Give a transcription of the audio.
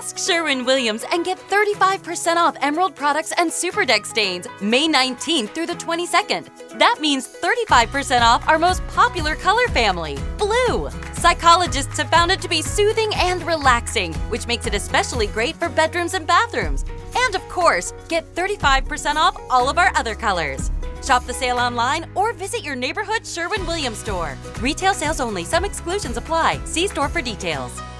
Ask Sherwin-Williams and get 35% off Emerald products and Super Deck stains May 19th through the 22nd. That means 35% off our most popular color family, blue. Psychologists have found it to be soothing and relaxing, which makes it especially great for bedrooms and bathrooms. And of course, get 35% off all of our other colors. Shop the sale online or visit your neighborhood Sherwin-Williams store. Retail sales only. Some exclusions apply. See store for details.